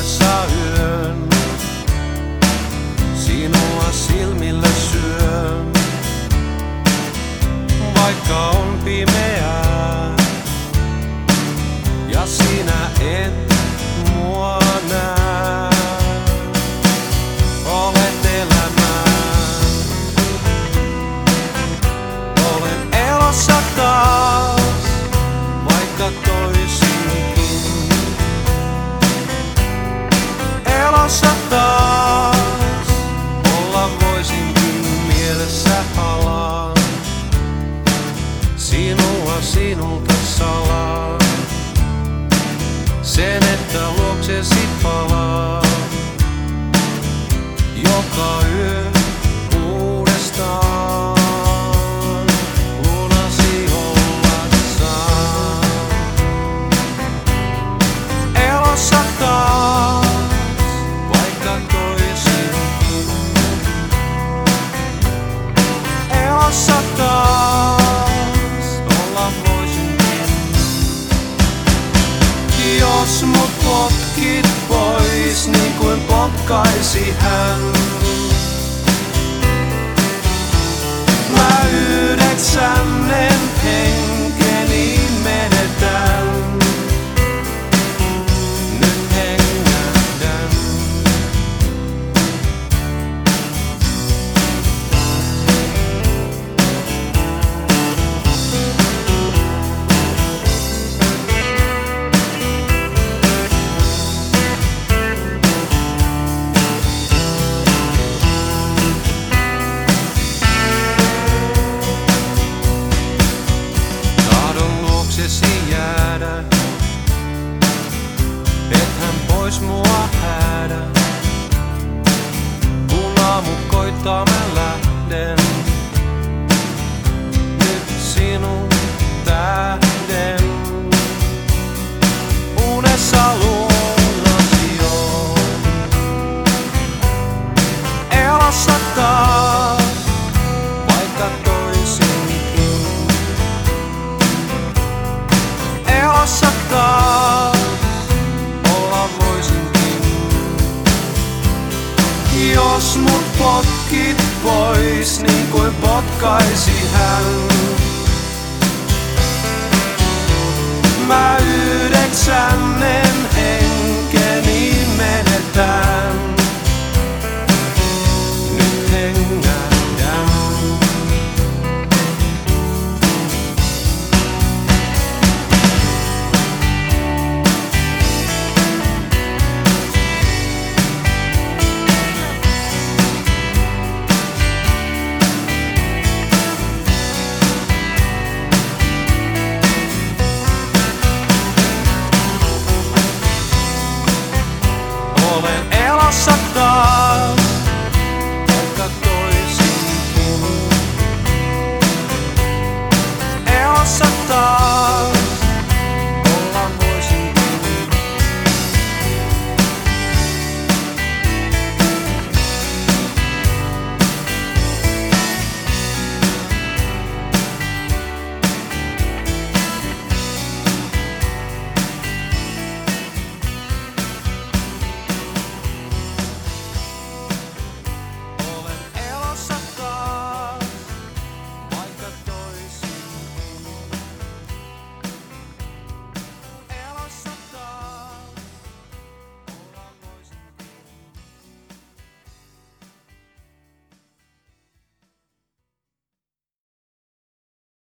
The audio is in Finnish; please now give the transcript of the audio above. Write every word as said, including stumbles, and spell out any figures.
hiljaisuudessa yön. Sinua silmillä syön, vaikka on pimeää ja sinä et mua näe. Olet elämää, olen elossa taas, vaikka toisinkin. Elossa taas, olla voisinkin mielessä palaan. Sinua sinulta salaa, sen että luoksesi palaa. Joka yö uudestaan lunasi ollaksaan. Elossa taas, vaikka toisinkin. Elossa taas, olla voisinkin. Jos mut potkit pois, niin kuin potkaisi hän. Mä yhdeksännen henkeni menetän. Nyt hengähdän. Jäädä, ethän pois mua häädä. Kun aamu koittaa mä lähden, nyt sinun tähden. Unessa luonasi on, elossa taas, vaikka toisinkin. Elossa taas, olla voisinkin. Jos mut potkit pois, niin kuin potkaisi hän. Mä yhdeksännen henkeni menetän. Nyt hengähdän. Olen elossa